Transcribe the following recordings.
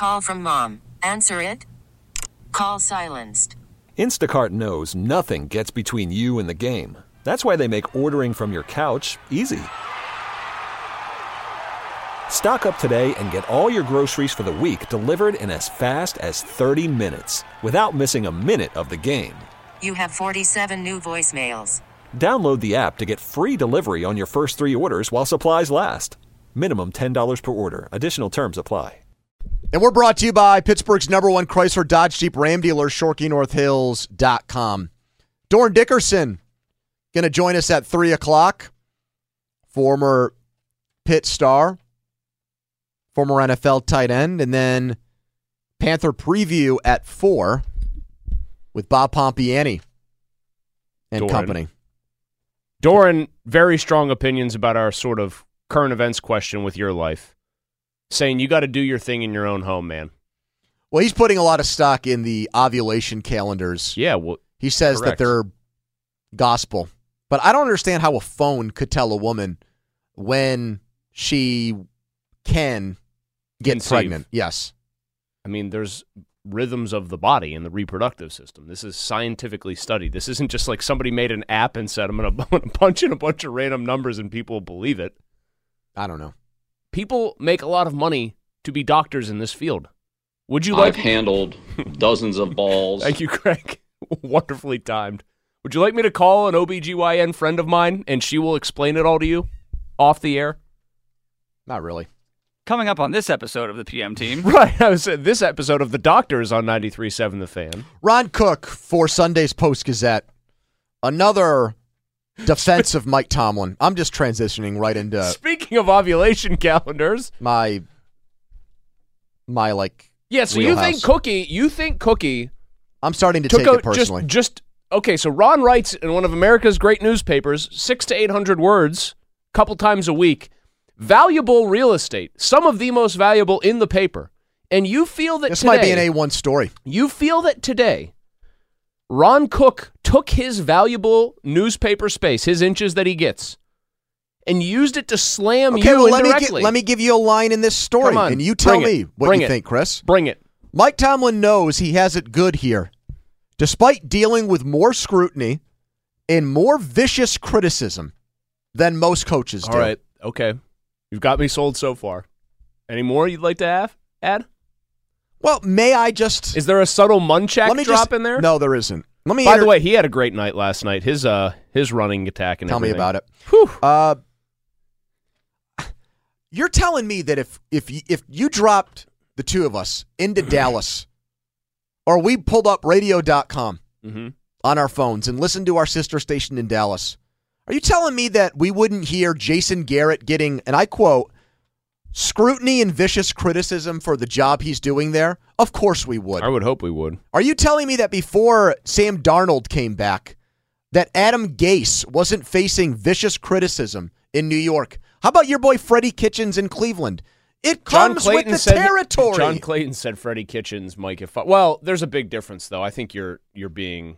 call from mom. Answer it. Call silenced. Instacart knows nothing gets between you and the game. That's why they make ordering from your couch easy. Stock up today and get all your groceries for the week delivered in as fast as 30 minutes without missing a minute of the game. You have 47 new voicemails. Download the app to get free delivery on your first 3 orders while supplies last. Minimum $10 per order. Additional terms apply. And we're brought to you by Pittsburgh's #1 Chrysler Dodge Jeep Ram dealer, ShorkeyNorthHills.com. Doran Dickerson going to join us at 3 o'clock. Former Pitt star, former NFL tight end, and then Panther preview at 4 with Bob Pompiani and company. Doran, very strong opinions about our sort of current events question with your life, saying you got to do your thing in your own home, man. Well, he's putting a lot of stock in the ovulation calendars. Yeah, well, he says correct. that they're gospel. But I don't understand how a phone could tell a woman when she can get Conceive. pregnant. Yes. I mean, there's rhythms of the body and the reproductive system. This is scientifically studied. This isn't just like somebody made an app and said, I'm going to punch in a bunch of random numbers and people will believe it. I don't know. People make a lot of money to be doctors in this field. Would you I've like... handled dozens of balls. Thank you, Craig. Wonderfully timed. Would you like me to call an OBGYN friend of mine and she will explain it all to you off the air? Not really. Coming up on this episode of the PM Team. Right. I was saying this episode of The Doctors on 93.7 The Fan. Ron Cook for Sunday's Post-Gazette. Another defense of Mike Tomlin. I'm just transitioning right into... Speaking of ovulation calendars. My like... Yeah, so wheelhouse. you think Cookie... I'm starting to take it personally. Okay, so Ron writes in one of America's great newspapers, 600 to 800 words, couple times a week, valuable real estate, some of the most valuable in the paper. And you feel that this today... might be an A1 story. You feel that today, Ron Cook took his valuable newspaper space, his inches that he gets, and used it to slam you indirectly. Let me give you a line in this story, and you tell me what you think, Chris. Bring it. Mike Tomlin knows he has it good here, despite dealing with more scrutiny and more vicious criticism than most coaches do. All right, okay. You've got me sold so far. Any more you'd like to add? Well, may I just... Is there a subtle Munchak drop in there? No, there isn't. By the way, he had a great night last night. His running attack and Tell everything. me about it. Whew. You're telling me that if you dropped the two of us into Dallas, or we pulled up radio.com on our phones and listened to our sister station in Dallas, are you telling me that we wouldn't hear Jason Garrett getting, and I quote, scrutiny and vicious criticism for the job he's doing there? Of course we would. I would hope we would. Are you telling me that before Sam Darnold came back, that Adam Gase wasn't facing vicious criticism in New York? How about your boy Freddie Kitchens in Cleveland? It comes with the territory. John Clayton said Freddie Kitchens, Mike. Well, there's a big difference, though. I think you're being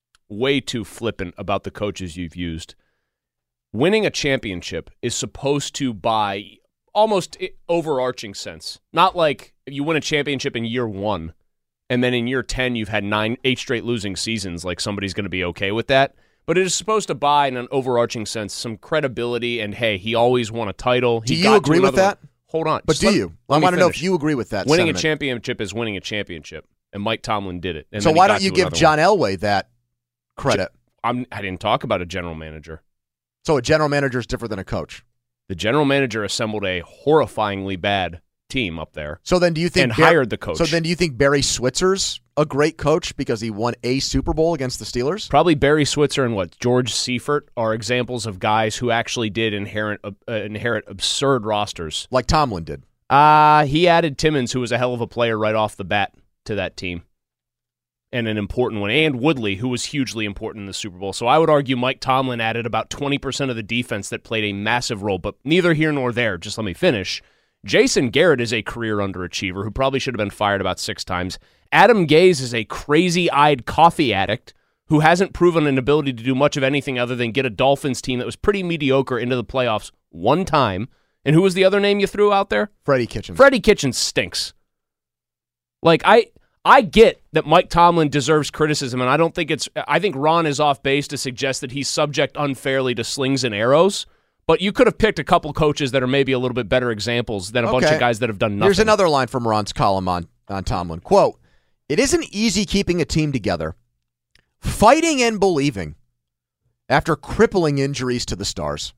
way too flippant about the coaches you've used. Winning a championship is supposed to, by almost overarching sense, not like you win a championship in year 1, and then in year 10 you've had 8 straight losing seasons, like somebody's going to be okay with that. But it is supposed to buy, in an overarching sense, some credibility, and hey, he always won a title. Do you agree with that? Hold on. But do you? I want to know if you agree with that Winning sentiment. a championship is winning a championship, and Mike Tomlin did it. And so why don't you give John Elway that credit? I didn't talk about a general manager. So a general manager is different than a coach? The general manager assembled a horrifyingly bad team up there. So then do you think... And hired the coach. So then do you think Barry Switzer's a great coach because he won a Super Bowl against the Steelers? Probably Barry Switzer and George Seifert are examples of guys who actually did inherit absurd rosters. Like Tomlin did. He added Timmons, who was a hell of a player right off the bat, to that team. And an important one. And Woodley, who was hugely important in the Super Bowl. So I would argue Mike Tomlin added about 20% of the defense that played a massive role. But neither here nor there. Just let me finish. Jason Garrett is a career underachiever who probably should have been fired about 6 times. Adam Gase is a crazy-eyed coffee addict who hasn't proven an ability to do much of anything other than get a Dolphins team that was pretty mediocre into the playoffs one time. And who was the other name you threw out there? Freddie Kitchens. Freddie Kitchens stinks. Like, I get that Mike Tomlin deserves criticism, and I think Ron is off base to suggest that he's subject unfairly to slings and arrows, but you could have picked a couple coaches that are maybe a little bit better examples than a bunch of guys that have done nothing. Here's another line from Ron's column on Tomlin. Quote, "It isn't easy keeping a team together, fighting and believing after crippling injuries to the stars."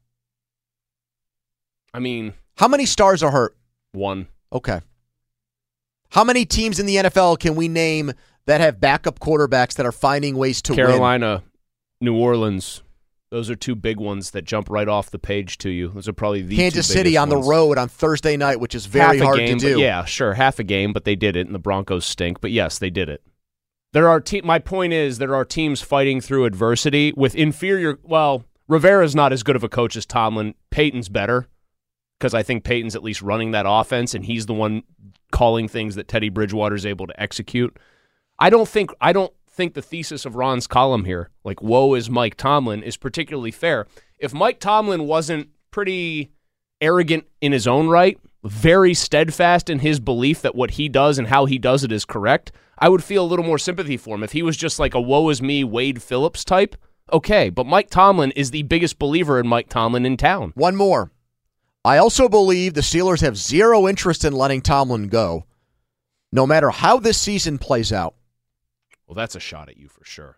I mean, how many stars are hurt? One. Okay. How many teams in the NFL can we name that have backup quarterbacks that are finding ways to win? Carolina, New Orleans. Those are two big ones that jump right off the page to you. Those are probably the Kansas City on ones. The road on Thursday night, which is very hard to do. Yeah, sure, half a game, but they did it, and the Broncos stink. But yes, they did it. My point is, there are teams fighting through adversity with inferior. Well, Rivera's not as good of a coach as Tomlin. Peyton's better, because I think Peyton's at least running that offense, and he's the one calling things that Teddy Bridgewater's able to execute. I don't think the thesis of Ron's column here, like woe is Mike Tomlin, is particularly fair. If Mike Tomlin wasn't pretty arrogant in his own right, very steadfast in his belief that what he does and how he does it is correct, I would feel a little more sympathy for him. If he was just like a woe is me Wade Phillips type, okay, but Mike Tomlin is the biggest believer in Mike Tomlin in town. One more. I also believe the Steelers have zero interest in letting Tomlin go, no matter how this season plays out. Well, that's a shot at you for sure.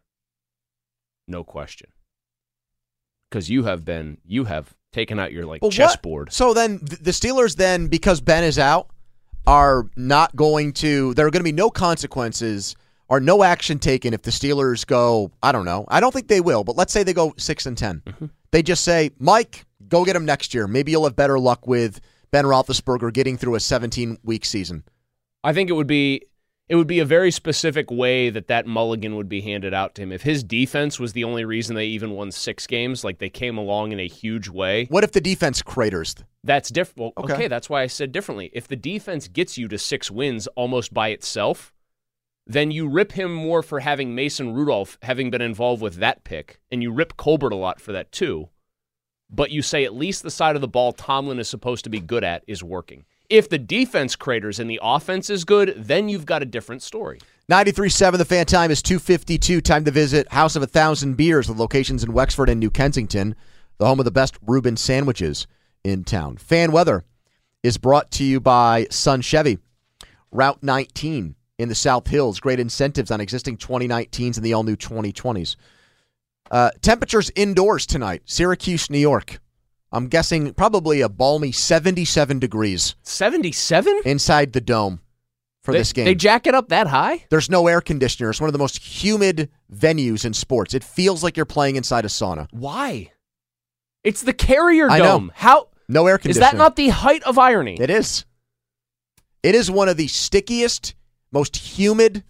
No question. Because you have taken out your chessboard. So then the Steelers then, because Ben is out, are not going to, there are going to be no consequences or no action taken if the Steelers go, I don't know. I don't think they will, but let's say they go 6-10. Mm-hmm. They just say, Mike, go get him next year. Maybe you'll have better luck with Ben Roethlisberger getting through a 17-week season. I think it would be a very specific way that mulligan would be handed out to him. If his defense was the only reason they even won 6 games, like they came along in a huge way. What if the defense craters? That's different. Well, okay, that's why I said differently. If the defense gets you to 6 wins almost by itself, then you rip him more for having Mason Rudolph having been involved with that pick, and you rip Colbert a lot for that too. But you say at least the side of the ball Tomlin is supposed to be good at is working. If the defense craters and the offense is good, then you've got a different story. 93.7 The Fan. Time is 2:52. Time to visit House of 1,000 Beers with locations in Wexford and New Kensington, the home of the best Reuben sandwiches in town. Fan weather is brought to you by Sun Chevy. Route 19 in the South Hills. Great incentives on existing 2019s and the all-new 2020s. Temperatures indoors tonight. Syracuse, New York. I'm guessing probably a balmy 77 degrees. 77? Inside the dome for this game. They jack it up that high? There's no air conditioner. It's one of the most humid venues in sports. It feels like you're playing inside a sauna. Why? It's the Carrier Dome. I know. How? No air conditioner. Is that not the height of irony? It is. It is one of the stickiest, most humid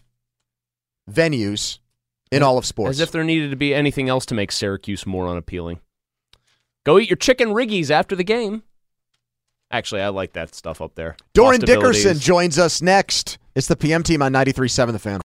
venues in all of sports. As if there needed to be anything else to make Syracuse more unappealing. Go eat your chicken riggies after the game. Actually, I like that stuff up there. Doran Dickerson joins us next. It's the PM team on 93.7 The Fan.